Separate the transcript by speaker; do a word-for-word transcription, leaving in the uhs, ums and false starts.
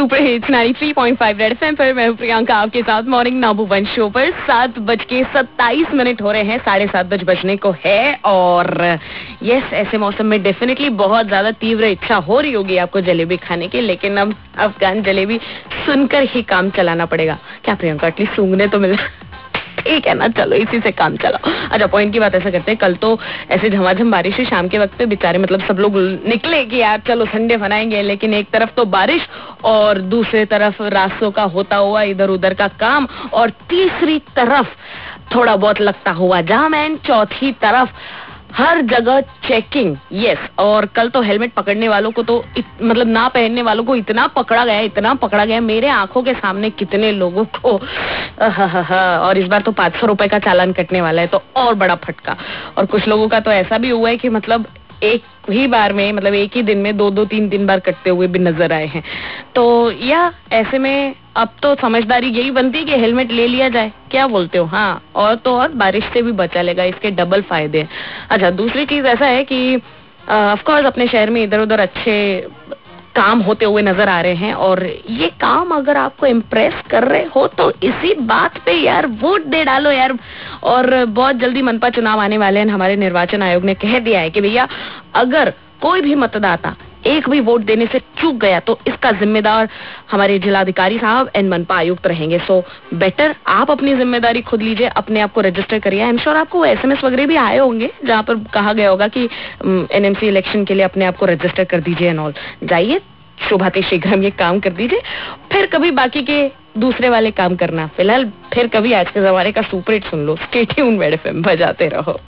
Speaker 1: Super hits ninety three point five red FM पर मैं हूं प्रियंका आपके साथ मॉर्निंग नंबर वन शो पर। सात बज के सत्ताईस मिनट हो रहे हैं, साढ़े सात बज बजने को है। और यस, ऐसे मौसम में डेफिनेटली बहुत ज्यादा तीव्र इच्छा हो रही होगी आपको जलेबी खाने की, लेकिन अब अफगान जलेबी सुनकर ही काम चलाना पड़ेगा। क्या प्रियंका, एटलीस्ट सूंघने तो मिल ठीक है ना, चलो इसी से काम चलाओ। अच्छा, पॉइंट की बात ऐसा करते हैं, कल तो ऐसे झमाझम बारिश है शाम के वक्त पे, बेचारे मतलब सब लोग निकले कि यार चलो संडे मनाएंगे, लेकिन एक तरफ तो बारिश और दूसरी तरफ रास्तों का होता हुआ इधर उधर का काम, और तीसरी तरफ थोड़ा बहुत लगता हुआ जाम, एंड चौथी तरफ हर जगह चेकिंग। यस, और कल तो हेलमेट पकड़ने वालों को तो इत, मतलब ना पहनने वालों को इतना पकड़ा गया, इतना पकड़ा गया मेरे आंखों के सामने कितने लोगों को। और इस बार तो पाँच सौ रुपए का चालान कटने वाला है, तो और बड़ा फटका। और कुछ लोगों का तो ऐसा भी हुआ है कि मतलब एक ही बार में, मतलब एक ही दिन में दो दो तीन तीन बार कटते हुए भी नजर आए हैं। तो या ऐसे में अब तो समझदारी यही बनती है कि हेलमेट ले लिया जाए। क्या बोलते हो? हाँ, और तो और बारिश से भी बचा लेगा, इसके डबल फायदे हैं। अच्छा, दूसरी चीज ऐसा है कि ऑफ कोर्स अपने शहर में इधर उधर अच्छे काम होते हुए नजर आ रहे हैं, और ये काम अगर आपको इम्प्रेस कर रहे हो तो इसी बात पे यार वोट दे डालो यार। और बहुत जल्दी मनपा चुनाव आने वाले हैं, हमारे निर्वाचन आयोग ने कह दिया है कि भैया अगर कोई भी मतदाता एक भी वोट देने से चूक गया तो इसका जिम्मेदार हमारे जिलाधिकारी साहब एंड मनपा आयुक्त रहेंगे। सो बेटर आप अपनी जिम्मेदारी खुद लीजिए, अपने आप को रजिस्टर करिए। आई एम श्योर आपको एसएमएस वगैरह भी आए होंगे जहां पर कहा गया होगा कि एनएमसी इलेक्शन के लिए अपने आप को रजिस्टर कर दीजिए एंड ऑल। जाइए, शुभाते शीघ्रम ये काम कर दीजिए, फिर कभी बाकी के दूसरे वाले काम करना। फिलहाल फिर कभी आज के जमाने का सुपर हिट सुन लो। स्टे ट्यून्ड, रेड एफएम बजाते रहो।